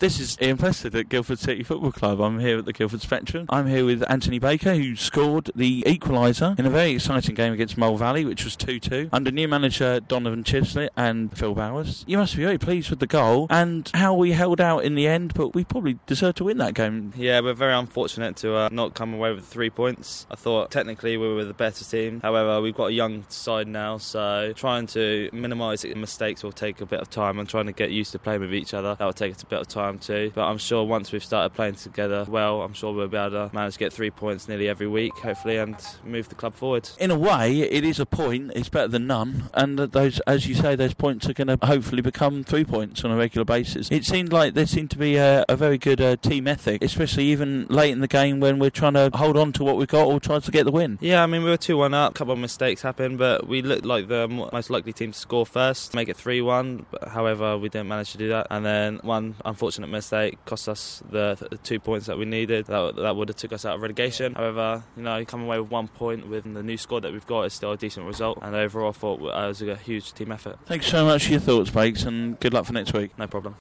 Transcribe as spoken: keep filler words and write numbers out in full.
This is Ian Preston at Guildford City Football Club. I'm here at the Guildford Spectrum. I'm here with Anthony Baker, who scored the equaliser in a very exciting game against Mole Valley, which was two two, under new manager Donovan Chislett and Phil Bowers. You must be very pleased with the goal and how we held out in the end, but we probably deserved to win that game. Yeah, we're very unfortunate to uh, not come away with three points. I thought technically we were the better team. However, we've got a young side now, so trying to minimise mistakes will take a bit of time, and trying to get used to playing with each other, that will take us a bit of time too. But I'm sure once we've started playing together well, I'm sure we'll be able to manage to get three points nearly every week, hopefully, and move the club forward. In a way, it is a point. It's better than none. And those, as you say, those points are going to hopefully become three points on a regular basis. It seemed like there seemed to be a, a very good uh, team ethic, especially even late in the game when we're trying to hold on to what we've got or try to get the win. Yeah, I mean, we were two one up. A couple of mistakes happened, but we looked like the most likely team to score first, make it three one. However, we didn't manage to do that. And then one unfortunate mistake cost us the, the two points that we needed. That, that would have took us out of relegation. However, you know, coming away with one point with the new squad that we've got is still a decent result. And overall, I thought it was a huge team effort. Thanks so much for your thoughts, Bakes, and good luck for next week. No problem.